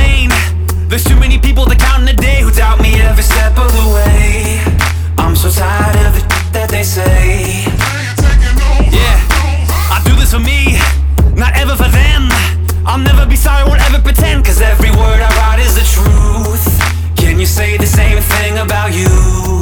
explain. There's too many people that count in a day who doubt me every step of the way. I'm so tired of the that they say. Yeah, I do this for me, not ever for them. I'll never be sorry, won't ever pretend, cause every word I write is the truth. Can you say the same thing about you?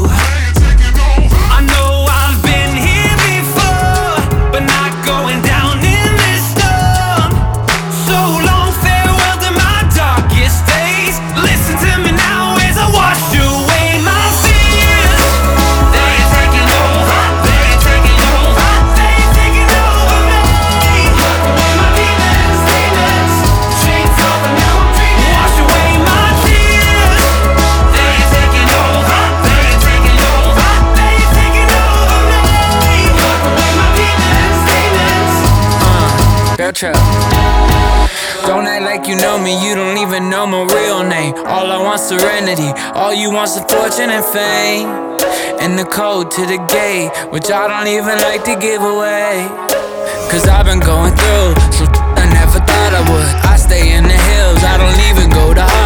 I know I've been here before, but not going down in this storm. So long, farewell to my darkest days. Listen to me now as I wash away my fears. They're taking over, they're taking over, they're taking over me. Lock away my demons, demons, chains off and now I'm dreaming. Wash away my tears. They're taking over, they're taking over, they're taking over me. Lock away my demons, demons. Bell trap. Don't act like you know me, you don't even know my real name. All I want's serenity, all you want's a fortune and fame. And the code to the gate, which I don't even like to give away. Cause I've been going through some I never thought I would. I stay in the hills, I don't even go to